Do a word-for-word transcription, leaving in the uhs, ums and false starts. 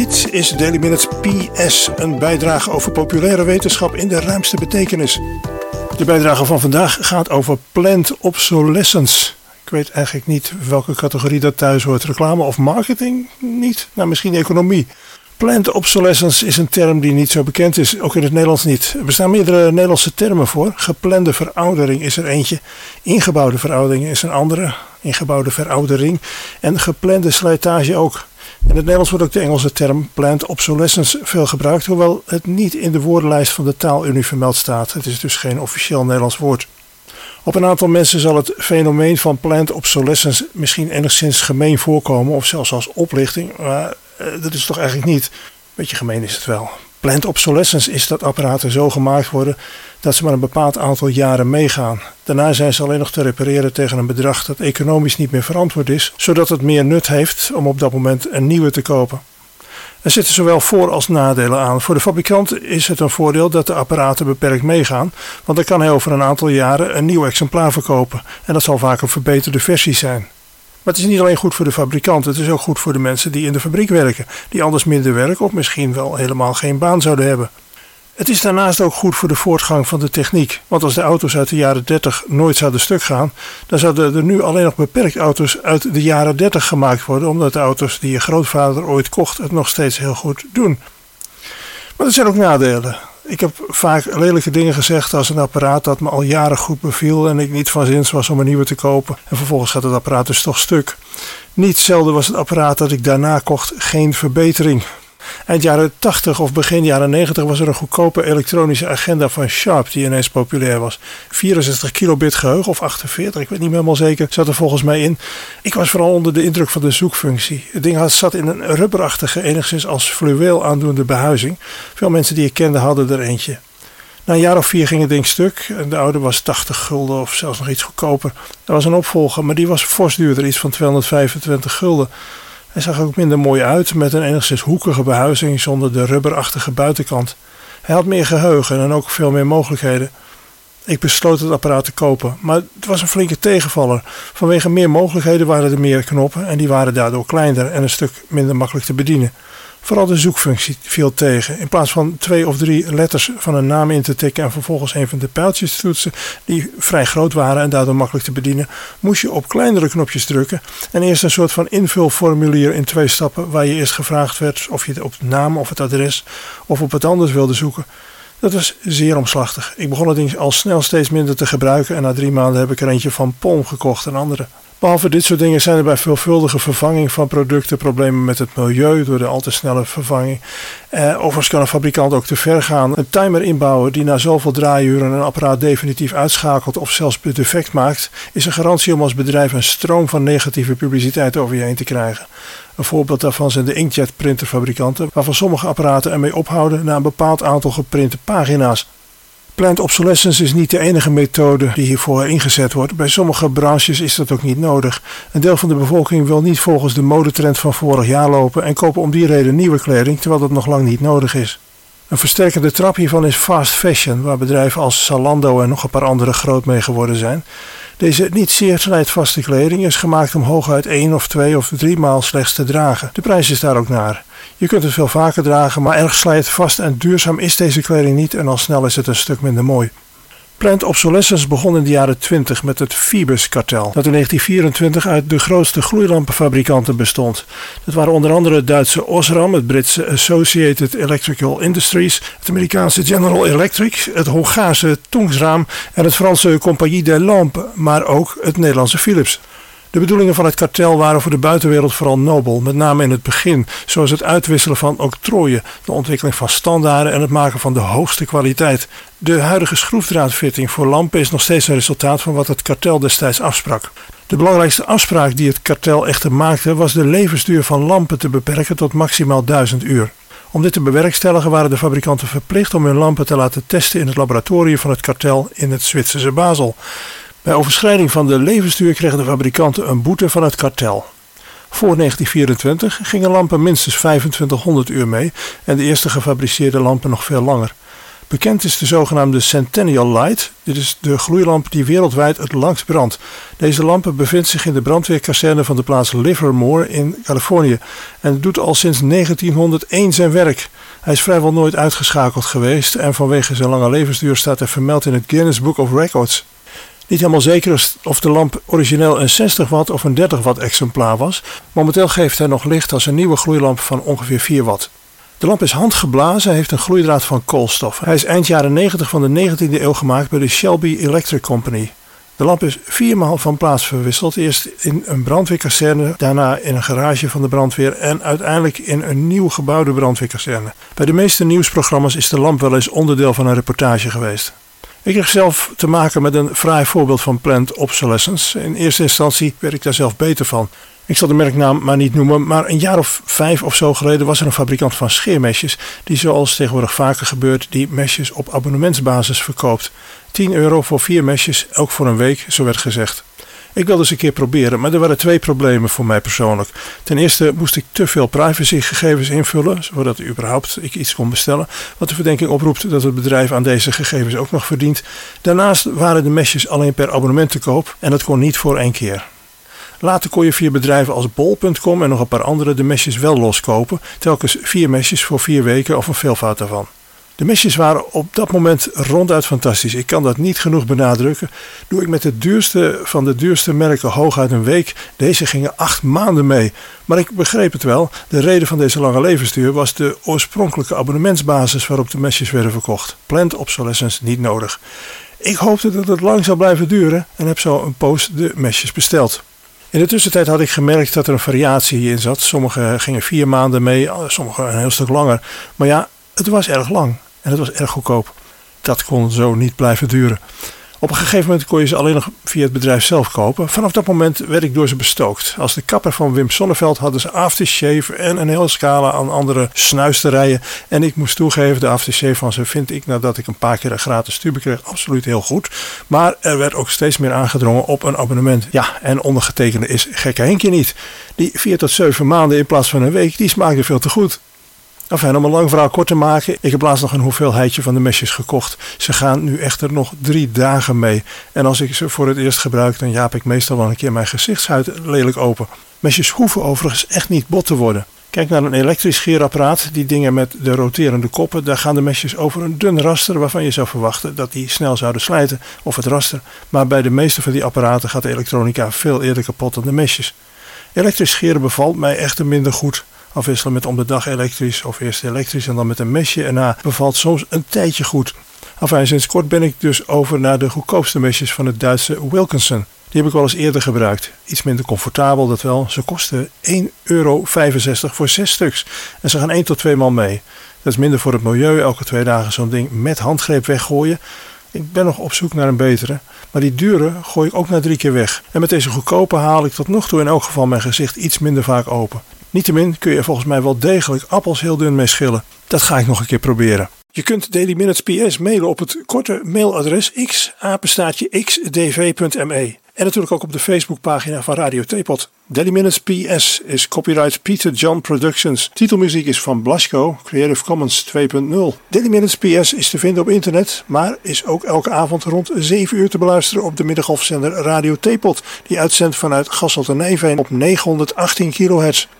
Dit is Daily Minutes P S, een bijdrage over populaire wetenschap in de ruimste betekenis. De bijdrage van vandaag gaat over planned obsolescence. Ik weet eigenlijk niet welke categorie dat thuis hoort. Reclame of marketing? Niet? Nou, misschien economie. Planned obsolescence is een term die niet zo bekend is, ook in het Nederlands niet. Er bestaan meerdere Nederlandse termen voor. Geplande veroudering is er eentje. Ingebouwde veroudering is een andere. Ingebouwde veroudering. En geplande slijtage ook. In het Nederlands wordt ook de Engelse term planned obsolescence veel gebruikt, hoewel het niet in de woordenlijst van de Taalunie vermeld staat. Het is dus geen officieel Nederlands woord. Op een aantal mensen zal het fenomeen van planned obsolescence misschien enigszins gemeen voorkomen, of zelfs als oplichting, maar uh, dat is toch eigenlijk niet. Beetje gemeen is het wel. Planned obsolescence is dat apparaten zo gemaakt worden dat ze maar een bepaald aantal jaren meegaan. Daarna zijn ze alleen nog te repareren tegen een bedrag dat economisch niet meer verantwoord is, zodat het meer nut heeft om op dat moment een nieuwe te kopen. Er zitten zowel voor- als nadelen aan. Voor de fabrikant is het een voordeel dat de apparaten beperkt meegaan, want dan kan hij over een aantal jaren een nieuw exemplaar verkopen en dat zal vaak een verbeterde versie zijn. Maar het is niet alleen goed voor de fabrikant, het is ook goed voor de mensen die in de fabriek werken, die anders minder werk of misschien wel helemaal geen baan zouden hebben. Het is daarnaast ook goed voor de voortgang van de techniek, want als de auto's uit de jaren dertig nooit zouden stuk gaan, dan zouden er nu alleen nog beperkt auto's uit de jaren dertig gemaakt worden, omdat de auto's die je grootvader ooit kocht het nog steeds heel goed doen. Maar er zijn ook nadelen. Ik heb vaak lelijke dingen gezegd als een apparaat dat me al jaren goed beviel en ik niet van zins was om een nieuwe te kopen en vervolgens gaat het apparaat dus toch stuk. Niet zelden was het apparaat dat ik daarna kocht geen verbetering. Eind jaren tachtig of begin jaren negentig was er een goedkope elektronische agenda van Sharp die ineens populair was. vierenzestig kilobit geheugen of achtenveertig, ik weet niet meer helemaal zeker, zat er volgens mij in. Ik was vooral onder de indruk van de zoekfunctie. Het ding had, zat in een rubberachtige, enigszins als fluweel aandoende behuizing. Veel mensen die ik kende hadden er eentje. Na een jaar of vier ging het ding stuk en de oude was tachtig gulden of zelfs nog iets goedkoper. Er was een opvolger, maar die was fors duurder, iets van tweehonderdvijfentwintig gulden. Hij zag er ook minder mooi uit met een enigszins hoekige behuizing zonder de rubberachtige buitenkant. Hij had meer geheugen en ook veel meer mogelijkheden. Ik besloot het apparaat te kopen, maar het was een flinke tegenvaller. Vanwege meer mogelijkheden waren er meer knoppen en die waren daardoor kleiner en een stuk minder makkelijk te bedienen. Vooral de zoekfunctie viel tegen. In plaats van twee of drie letters van een naam in te tikken en vervolgens een van de pijltjes te toetsen, die vrij groot waren en daardoor makkelijk te bedienen, moest je op kleinere knopjes drukken en eerst een soort van invulformulier in twee stappen waar je eerst gevraagd werd of je op de naam of het adres of op het anders wilde zoeken. Dat was zeer omslachtig. Ik begon het ding al snel steeds minder te gebruiken en na drie maanden heb ik er eentje van Palm gekocht en andere. Behalve dit soort dingen zijn er bij veelvuldige vervanging van producten problemen met het milieu door de al te snelle vervanging. Eh, overigens kan een fabrikant ook te ver gaan. Een timer inbouwen die na zoveel draaiuren een apparaat definitief uitschakelt of zelfs defect maakt, is een garantie om als bedrijf een stroom van negatieve publiciteit over je heen te krijgen. Een voorbeeld daarvan zijn de inkjet printerfabrikanten, waarvan sommige apparaten ermee ophouden na een bepaald aantal geprinte pagina's. Planned obsolescence is niet de enige methode die hiervoor ingezet wordt. Bij sommige branches is dat ook niet nodig. Een deel van de bevolking wil niet volgens de modetrend van vorig jaar lopen en kopen om die reden nieuwe kleding, terwijl dat nog lang niet nodig is. Een versterkende trap hiervan is fast fashion, waar bedrijven als Zalando en nog een paar andere groot mee geworden zijn. Deze niet zeer slijtvaste kleding is gemaakt om hooguit één of twee of drie maal slechts te dragen. De prijs is daar ook naar. Je kunt het veel vaker dragen, maar erg slijtvast en duurzaam is deze kleding niet en al snel is het een stuk minder mooi. Planned obsolescence begon in de jaren twintig met het Philips-kartel, dat in negentien vierentwintig uit de grootste gloeilampenfabrikanten bestond. Dat waren onder andere het Duitse Osram, het Britse Associated Electrical Industries, het Amerikaanse General Electric, het Hongaarse Tungsram en het Franse Compagnie des Lampes, maar ook het Nederlandse Philips. De bedoelingen van het kartel waren voor de buitenwereld vooral nobel, met name in het begin, zoals het uitwisselen van octrooien, de ontwikkeling van standaarden en het maken van de hoogste kwaliteit. De huidige schroefdraadfitting voor lampen is nog steeds een resultaat van wat het kartel destijds afsprak. De belangrijkste afspraak die het kartel echter maakte was de levensduur van lampen te beperken tot maximaal duizend uur. Om dit te bewerkstelligen waren de fabrikanten verplicht om hun lampen te laten testen in het laboratorium van het kartel in het Zwitserse Basel. Bij overschrijding van de levensduur kregen de fabrikanten een boete van het kartel. Voor negentien vierentwintig gingen lampen minstens vijfentwintighonderd uur mee en de eerste gefabriceerde lampen nog veel langer. Bekend is de zogenaamde Centennial Light. Dit is de gloeilamp die wereldwijd het langst brandt. Deze lamp bevindt zich in de brandweerkazerne van de plaats Livermore in Californië en doet al sinds negentienhonderdéén zijn werk. Hij is vrijwel nooit uitgeschakeld geweest en vanwege zijn lange levensduur staat hij vermeld in het Guinness Book of Records. Niet helemaal zeker of de lamp origineel een zestig watt of een dertig watt exemplaar was. Momenteel geeft hij nog licht als een nieuwe gloeilamp van ongeveer vier watt. De lamp is handgeblazen en heeft een gloeidraad van koolstof. Hij is eind jaren negentig van de negentiende eeuw gemaakt bij de Shelby Electric Company. De lamp is viermaal van plaats verwisseld. Eerst in een brandweerkazerne, daarna in een garage van de brandweer en uiteindelijk in een nieuw gebouwde brandweerkazerne. Bij de meeste nieuwsprogramma's is de lamp wel eens onderdeel van een reportage geweest. Ik kreeg zelf te maken met een fraai voorbeeld van planned obsolescence. In eerste instantie werd ik daar zelf beter van. Ik zal de merknaam maar niet noemen, maar een jaar of vijf of zo geleden was er een fabrikant van scheermesjes die, zoals tegenwoordig vaker gebeurt, die mesjes op abonnementsbasis verkoopt. tien euro voor vier mesjes, elk voor een week, zo werd gezegd. Ik wilde eens een keer proberen, maar er waren twee problemen voor mij persoonlijk. Ten eerste moest ik te veel privacygegevens invullen, zodat überhaupt ik iets kon bestellen, wat de verdenking oproept dat het bedrijf aan deze gegevens ook nog verdient. Daarnaast waren de mesjes alleen per abonnement te koop en dat kon niet voor één keer. Later kon je via bedrijven als bol punt com en nog een paar andere de mesjes wel loskopen, telkens vier mesjes voor vier weken of een veelvoud daarvan. De mesjes waren op dat moment ronduit fantastisch. Ik kan dat niet genoeg benadrukken. Doe ik met de duurste van de duurste merken hooguit een week. Deze gingen acht maanden mee. Maar ik begreep het wel. De reden van deze lange levensduur was de oorspronkelijke abonnementsbasis waarop de mesjes werden verkocht. Planned obsolescence niet nodig. Ik hoopte dat het lang zou blijven duren en heb zo een poos de mesjes besteld. In de tussentijd had ik gemerkt dat er een variatie in zat. Sommige gingen vier maanden mee, sommige een heel stuk langer. Maar ja, het was erg lang. En het was erg goedkoop. Dat kon zo niet blijven duren. Op een gegeven moment kon je ze alleen nog via het bedrijf zelf kopen. Vanaf dat moment werd ik door ze bestookt. Als de kapper van Wim Sonneveld hadden ze aftershave en een hele scala aan andere snuisterijen. En ik moest toegeven, de aftershave van ze vind ik, nadat ik een paar keer een gratis tube kreeg, absoluut heel goed. Maar er werd ook steeds meer aangedrongen op een abonnement. Ja, en ondergetekende is gekke Henkje niet. Die vier tot zeven maanden in plaats van een week, die smaakte veel te goed. Enfin, om een lang verhaal kort te maken, ik heb laatst nog een hoeveelheidje van de mesjes gekocht. Ze gaan nu echter nog drie dagen mee. En als ik ze voor het eerst gebruik, dan jaap ik meestal wel een keer mijn gezichtshuid lelijk open. Mesjes hoeven overigens echt niet bot te worden. Kijk naar een elektrisch scheerapparaat, die dingen met de roterende koppen, daar gaan de mesjes over een dun raster waarvan je zou verwachten dat die snel zouden slijten, of het raster. Maar bij de meeste van die apparaten gaat de elektronica veel eerder kapot dan de mesjes. Elektrisch scheren bevalt mij echter minder goed. Afwisselen met om de dag elektrisch of eerst elektrisch en dan met een mesje erna bevalt soms een tijdje goed. Enfin, sinds kort ben ik dus over naar de goedkoopste mesjes van het Duitse Wilkinson. Die heb ik wel eens eerder gebruikt. Iets minder comfortabel, dat wel. Ze kosten één euro vijfenzestig voor zes stuks. En ze gaan één tot twee maal mee. Dat is minder voor het milieu, elke twee dagen zo'n ding met handgreep weggooien. Ik ben nog op zoek naar een betere. Maar die dure gooi ik ook na drie keer weg. En met deze goedkope haal ik tot nog toe in elk geval mijn gezicht iets minder vaak open. Niettemin kun je er volgens mij wel degelijk appels heel dun mee schillen. Dat ga ik nog een keer proberen. Je kunt Daily Minutes P S mailen op het korte mailadres x apenstaartje x d v punt m e. En natuurlijk ook op de Facebookpagina van Radio Theepot. Daily Minutes P S is copyright Peter John Productions. Titelmuziek is van Blasco, Creative Commons twee punt nul. Daily Minutes P S is te vinden op internet, maar is ook elke avond rond zeven uur te beluisteren op de middengolfzender Radio Theepot. Die uitzendt vanuit Gasselt en Nijveen op negenhonderdachttien kilohertz.